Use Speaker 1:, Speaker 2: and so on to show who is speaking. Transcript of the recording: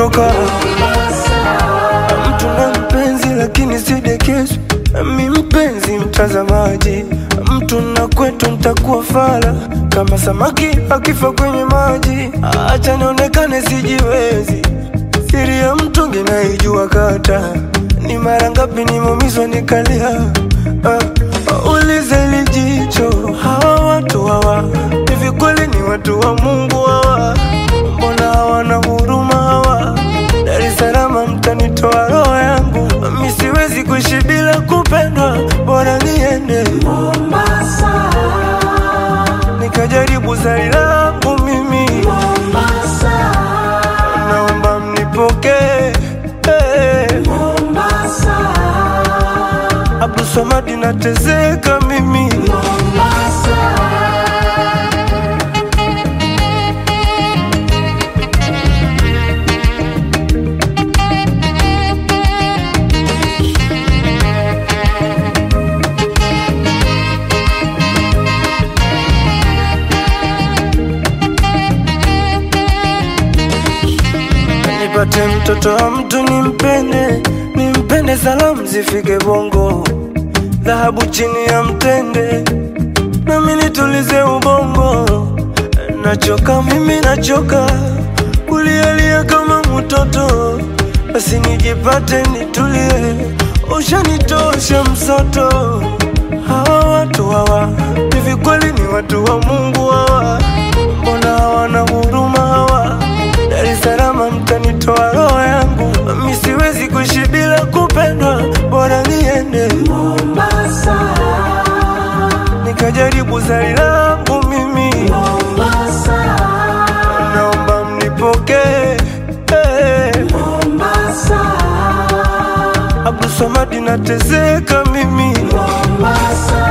Speaker 1: kutoka. Mtu na mpenzi lakini sidekesu, mi mpenzi mtazamaji. Mtu na kwetu nitakuwa fala kama samaki akifa kwenye maji. Acha nionekane sijiwezi, siri ya mtungi naijua kata. Ni mara ngapi nimeumizwa nikalia. Ulize lijicho, hawa watu hawa hivi kweli ni watu wa Mungu hawa? Mbona hawana huruma hawa? Dar es Salaam mtanitoa roho yangu, mi siwezi kuishi bila kupendwa, bora niende
Speaker 2: Mombasa,
Speaker 1: nikajaribu zari langu mimi
Speaker 2: Mombasa,
Speaker 1: naomba mnipokee.
Speaker 2: Mombasa,
Speaker 1: Abdul Samad nateseka mimi
Speaker 2: Mombasa.
Speaker 1: Nipate mtoto wa mtu nimpende, salamu zifike Bongo, dhahabu chini ya mtende, nami nitulize ubongo. Nachoka mimi nachoka, kulialia kama mtoto, basi nijipate nitulie, ushanitosha msoto. Hawa watu hawa hivi kweli ni watu wa Mungu hawa? Mbona hawana huruma hawa? Dar es Salaam mtanitoa roho yangu, mi siwezi kuishi bila kupendwa, bora niende
Speaker 2: Mombasa,
Speaker 1: nikajaribu zari langu mimi
Speaker 2: Mombasa,
Speaker 1: naomba mnipokee.
Speaker 2: Mombasa,
Speaker 1: Abdul Samad nateseka mimi
Speaker 2: Mombasa.